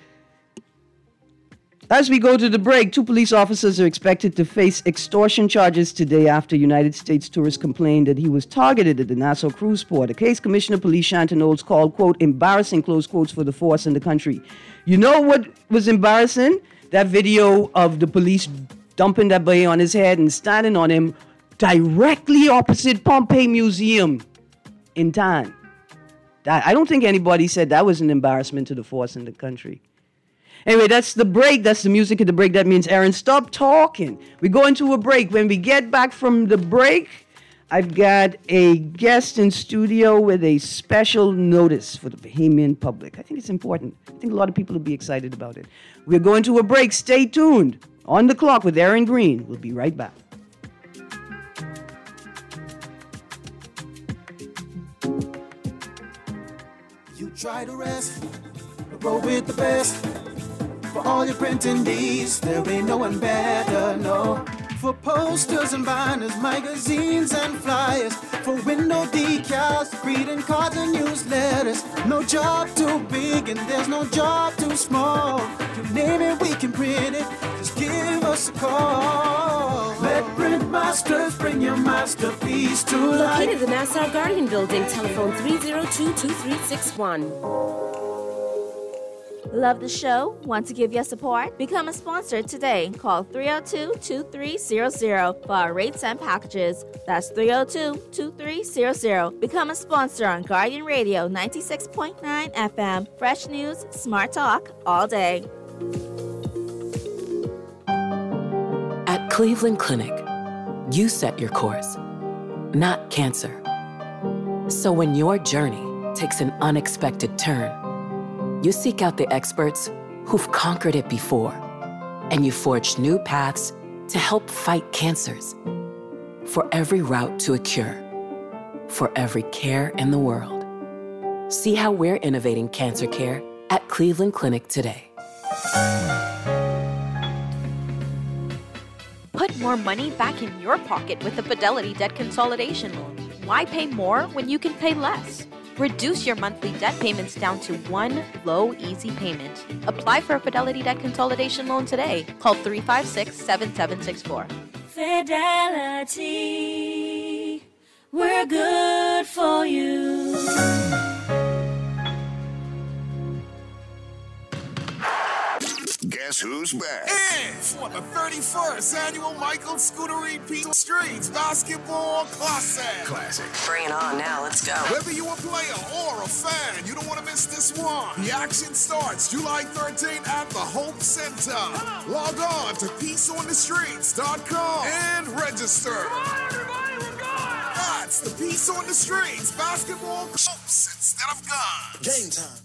As we go to the break, two police officers are expected to face extortion charges today after United States tourists complained that he was targeted at the Nassau cruise port. A case Commissioner of Police Shanton Olds called, quote, embarrassing, close quotes, for the force and the country. You know what was embarrassing? That video of the police dumping that boy on his head and standing on him directly opposite Pompeii Museum in Tann. That, I don't think anybody said that was an embarrassment to the force and the country. Anyway, that's the break. That's the music of the break. That means, Aaron, stop talking. We go into a break. When we get back from the break, I've got a guest in studio with a special notice for the Bahamian public. I think it's important. I think a lot of people will be excited about it. We're going to a break. Stay tuned. On the Clock with Aaron Green. We'll be right back. You try to rest, roll with the best. For all your printing needs, there ain't no one better, no. For posters and banners, magazines and flyers, for window decals, greeting cards and newsletters. No job too big and there's no job too small. You name it, we can print it, just give us a call. Let Print Masters bring your masterpiece to life. Located at the Nassau Guardian Building, telephone three oh two, two three six one. Love the show? Want to give your support? Become a sponsor today. Call three oh two, two three zero zero for our rates and packages. That's three oh two, two three zero zero. Become a sponsor on Guardian Radio ninety-six point nine F M. Fresh news, smart talk, all day. At Cleveland Clinic, you set your course, not cancer. So when your journey takes an unexpected turn, you seek out the experts who've conquered it before, and you forge new paths to help fight cancers. For every route to a cure, for every care in the world. See how we're innovating cancer care at Cleveland Clinic today. Put more money back in your pocket with the Fidelity Debt Consolidation Loan. Why pay more when you can pay less? Reduce your monthly debt payments down to one low, easy payment. Apply for a Fidelity Debt Consolidation Loan today. Call three five six, seven seven six four. Fidelity, we're good for you. Guess who's back? And for the thirty-first annual Michael Scudery Pete Streets Basketball Classic. Classic. Bring it on now, let's go. Whether you're a player or a fan, you don't want to miss this one. The action starts July thirteenth at the Hope Center. Log on to peace on the streets dot com and register. Come on, everybody, we're going! That's the Peace on the Streets Basketball Hopes instead of guns. Game time.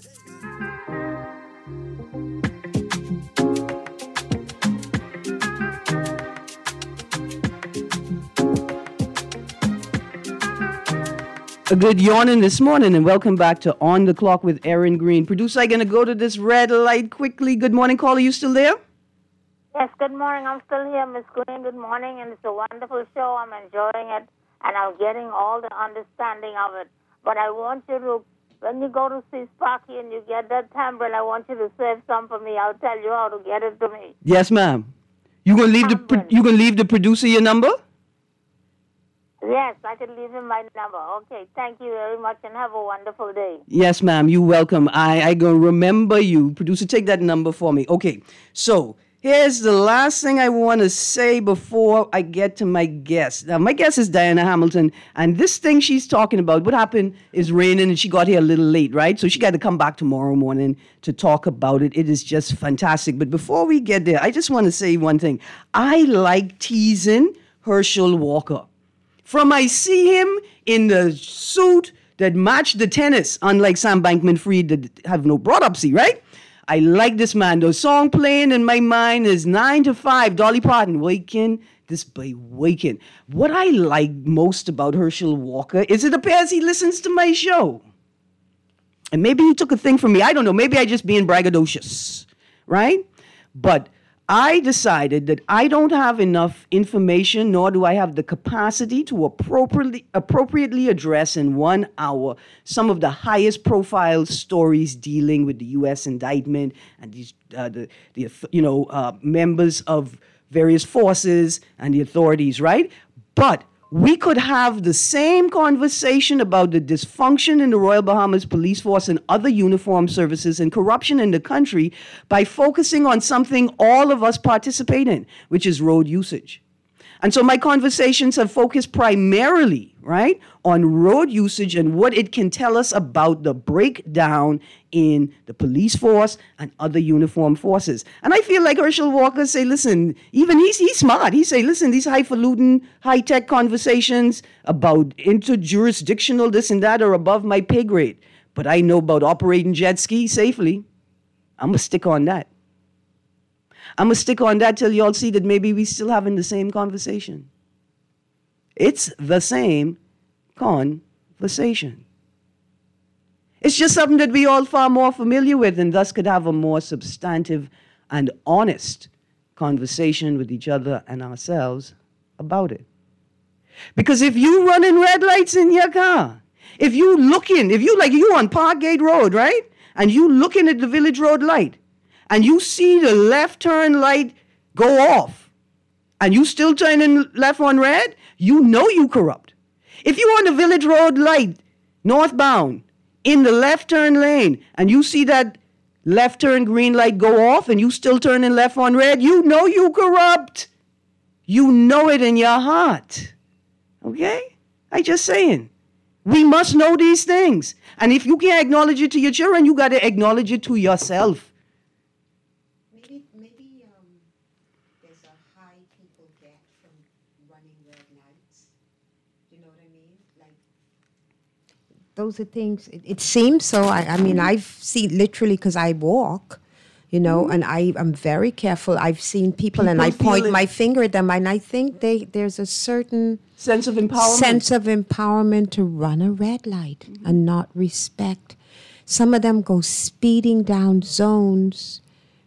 A good yawning this morning, and welcome back to On the Clock with Aaron Green. Producer, I'm going to go to this red light quickly. Good morning, caller. You still there? Yes, good morning. I'm still here, Miss Green. Good morning, and it's a wonderful show. I'm enjoying it, and I'm getting all the understanding of it. But I want you to, when you go to see Sparky and you get that tambourine, I want you to save some for me. I'll tell you how to get it to me. Yes, ma'am. You gonna leave tambourine. the pro- you gonna leave the producer your number? Yes, I could leave him my number. Okay, thank you very much and have a wonderful day. Yes, ma'am, you're welcome. I I gonna remember you. Producer, take that number for me. Okay, so here's the last thing I want to say before I get to my guest. Now, my guest is Diana Hamilton, and this thing she's talking about, what happened is raining, and she got here a little late, right? So she got to come back tomorrow morning to talk about it. It is just fantastic. But before we get there, I just want to say one thing. I like teasing Herschel Walker. From I see him in the suit that matched the tennis, unlike Sam Bankman-Fried that have no broad-up-see, right? I like this man. The song playing in my mind is nine to five, Dolly Parton, Waking, this boy waking. What I like most about Herschel Walker is it appears he listens to my show. And maybe he took a thing from me. I don't know. Maybe I just being braggadocious, right? But I decided that I don't have enough information, nor do I have the capacity to appropriately appropriately address in one hour some of the highest profile stories dealing with the U S indictment and these uh, the the you know uh, members of various forces and the authorities, right? But we could have the same conversation about the dysfunction in the Royal Bahamas Police Force and other uniformed services and corruption in the country by focusing on something all of us participate in, which is road usage. And so my conversations have focused primarily, right, on road usage and what it can tell us about the breakdown in the police force and other uniformed forces. And I feel like Herschel Walker say, listen, even he's, he's smart. He say, listen, these highfalutin, high-tech conversations about interjurisdictional this and that are above my pay grade. But I know about operating jet ski safely. I'm going to stick on that. I'm going to stick on that till y'all see that maybe we still having the same conversation. It's the same conversation. It's just something that we all far more familiar with and thus could have a more substantive and honest conversation with each other and ourselves about it. Because if you running red lights in your car, if you looking, if you like you on Parkgate Road, right? And you looking at the Village Road light, and you see the left turn light go off, and you still turning left on red, you know you corrupt. If you're on the Village Road light, northbound, in the left turn lane, and you see that left turn green light go off, and you still turning left on red, you know you corrupt. You know it in your heart. Okay? I just saying. We must know these things. And if you can't acknowledge it to your children, you got to acknowledge it to yourself. Those are things, it, it seems so. I, I mean, I've seen literally because I walk, you know, mm-hmm. and I, I'm very careful. I've seen people, people and I point it. my finger at them, and I think they there's a certain sense of empowerment. Sense of empowerment to run a red light mm-hmm. and not respect. Some of them go speeding down zones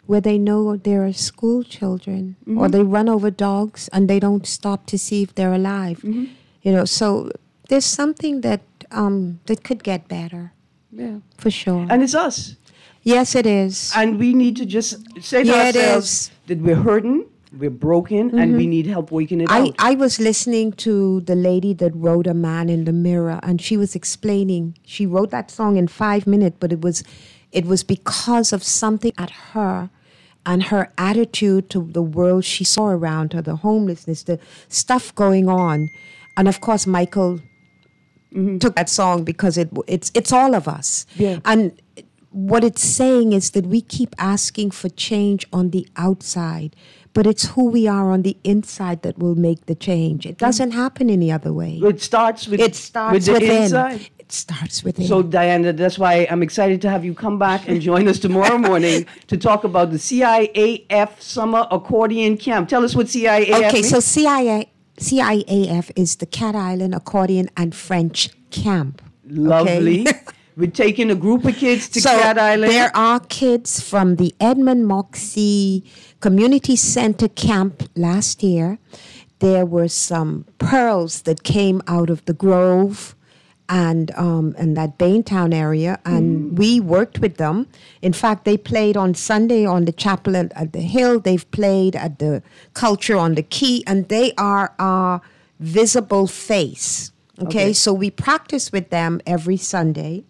where they know there are school children, mm-hmm. or they run over dogs and they don't stop to see if they're alive. Mm-hmm. You know, so there's something that um, that could get better. Yeah, for sure. And it's us. Yes, it is. And we need to just say to yeah, ourselves that we're hurting, we're broken, mm-hmm. and we need help waking it I, out. I was listening to the lady that wrote A Man in the Mirror, and she was explaining. She wrote that song in five minutes, but it was, it was because of something at her and her attitude to the world she saw around her, the homelessness, the stuff going on. And of course, Michael mm-hmm. took that song because it it's it's all of us. Yeah. And what it's saying is that we keep asking for change on the outside, but it's who we are on the inside that will make the change. It doesn't happen any other way. It starts with, it starts with the within. inside. It starts within. So, Diana, that's why I'm excited to have you come back and join us tomorrow morning to talk about the C I A F Summer Accordion Camp. Tell us what C I A F okay, means. so C I A, C I A F is the Cat Island Accordion and French Camp. Lovely. Okay? We're taking a group of kids to so Cat Island. There are kids from the Edmund Moxie Community Center camp last year. There were some pearls that came out of the Grove and um, and that Baintown area, and mm. we worked with them. In fact, they played on Sunday on the chapel at, at the Hill. They've played at the Culture on the Key, and they are our visible face. Okay, okay. So we practice with them every Sunday,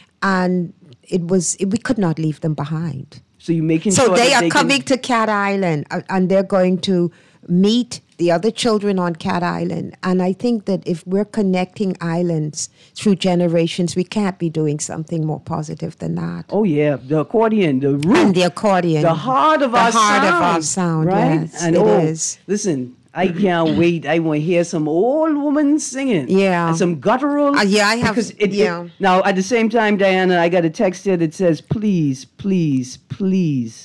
and it was it, we could not leave them behind. So you're making so sure they that are they coming can... to Cat Island, uh, and they're going to meet the other children on Cat Island. And I think that if we're connecting islands through generations, we can't be doing something more positive than that. Oh yeah, the accordion, the root, and the accordion, the heart of the our heart sound, of our sound, right? Yes, and it oh, is. Listen, I can't wait. I want to hear some old woman singing. Yeah. And some guttural. Uh, yeah, I have. Because it, yeah. It, now, at the same time, Diana, I got a text here that says, please, please, please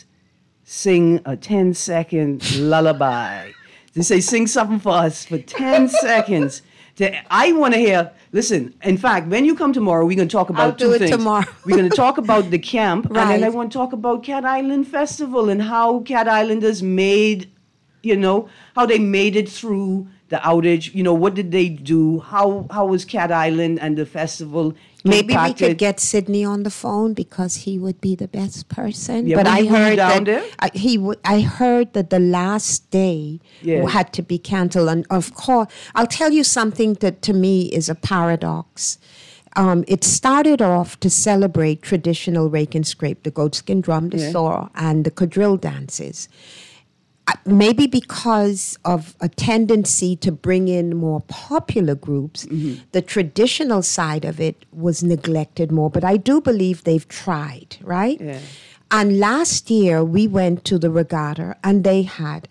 sing a ten-second lullaby. They say, sing something for us for ten seconds. To, I want to hear, listen, in fact, when you come tomorrow, we're going to talk about I'll two do it things. tomorrow. We're going to talk about the camp, right. and then I want to talk about Cat Island Festival and how Cat Islanders made, you know, how they made it through the outage. You know, what did they do? How how was Cat Island and the festival Maybe impacted? we could get Sydney on the phone because he would be the best person. Yeah, but I heard down that there? I, he w- I heard that the last day Yeah. had to be canceled. And of course, I'll tell you something that to me is a paradox. Um, it started off to celebrate traditional rake and scrape, the goatskin drum, the Yeah. saw, and the quadrille dances. Uh, Maybe because of a tendency to bring in more popular groups, Mm-hmm. the traditional side of it was neglected more. But I do believe they've tried, right? Yeah. And last year we went to the regatta and they had,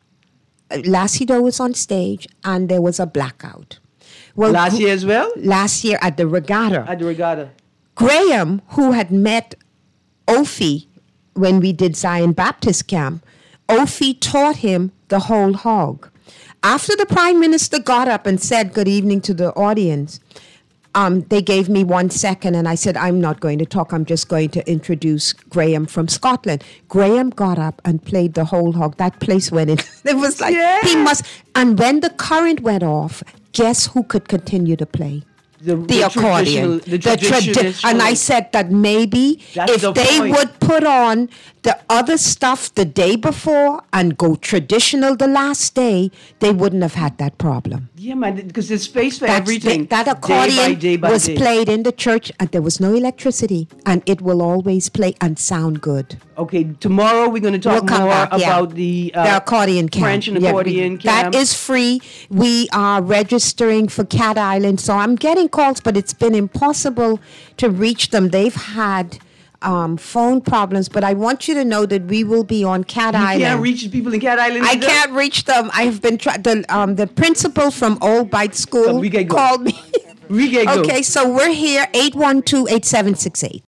uh, Lassido was on stage and there was a blackout. Well, Last year as well? Last year at the regatta. At the regatta. Graham, who had met Ophi when we did Zion Baptist Camp, Ophi taught him the whole hog. After the Prime Minister got up and said good evening to the audience, um, they gave me one second and I said, I'm not going to talk. I'm just going to introduce Graham from Scotland. Graham got up and played the whole hog. That place went in. It was like, Yeah. he must. And when the current went off, guess who could continue to play? The, The, the accordion. traditional- The tradi- traditional. and I said that maybe That's if the they point. would put on the other stuff the day before and go traditional the last day, they wouldn't have had that problem. Yeah, man, because there's space for That's everything. the- that day accordion by day by was day. played in the church and there was no electricity and it will always play and sound good. Okay, tomorrow we're going to talk We'll come more back, yeah. about the, uh, the accordion camp. French and Yeah, accordion we- camp. That is free. We are registering for Cat Island. So I'm getting calls, but it's been impossible to reach them. They've had um, phone problems, but I want you to know that we will be on Cat You Island. can't reach people in Cat Island. I either? can't reach them. I have been trying. The, um, the principal from Old Bite School we get go. called me. We get go. Okay, so we're here, eight one two, eight seven six eight.